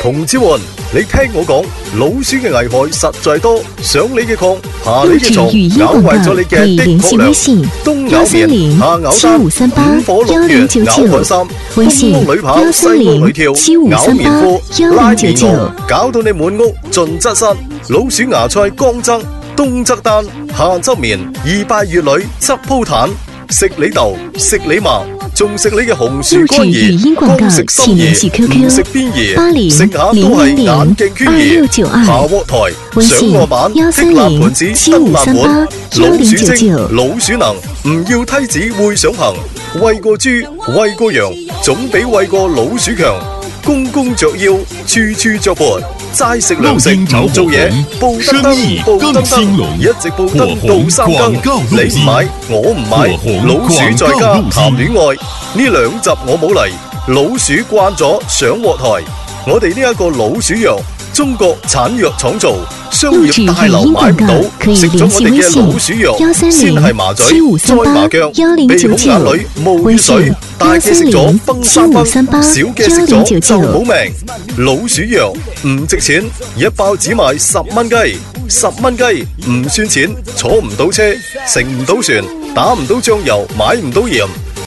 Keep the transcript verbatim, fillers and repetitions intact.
同志們，你聽我講，老鼠嘅危害實在多，上你嘅炕，下你嘅床，咬壞咗你嘅的確良。冬咬棉，夏咬單，五火六月咬汗衫，東屋裏跑，西屋裏跳，咬棉褲，拉棉襖，搞到你滿屋盡側身。老鼠芽菜光側，冬側單，夏側棉，二拜月裏側鋪毯，食你豆，食你麻。仲食你嘅紅薯乾兒，光食心兒，唔食邊兒，食下都係眼鏡圈兒。下鍋台，上鍋板，剔爛盤子，得爛碗。老鼠精，老鼠能，唔要梯子會上行。餵過豬，餵過羊，總比餵過老鼠強。公公着腰，處處着缽，齋食糧食唔做嘢，報燈燈，報燈燈，一直報燈到三更。你唔買，我唔買，老鼠在家談戀愛。呢兩集我冇嚟，老鼠慣咗上鑊台。我哋呢一個老鼠藥，中國產藥廠造，商業大樓買唔到，食咗我哋嘅老鼠藥，先係麻醉，再麻腳，鼻孔眼裏冒血水，大嘅食咗崩三崩，小嘅食咗就冇命。老鼠藥唔值錢，一包只賣十蚊雞，十蚊雞唔算錢，坐唔到車，乘唔到船，打唔到醬油，買唔到鹽。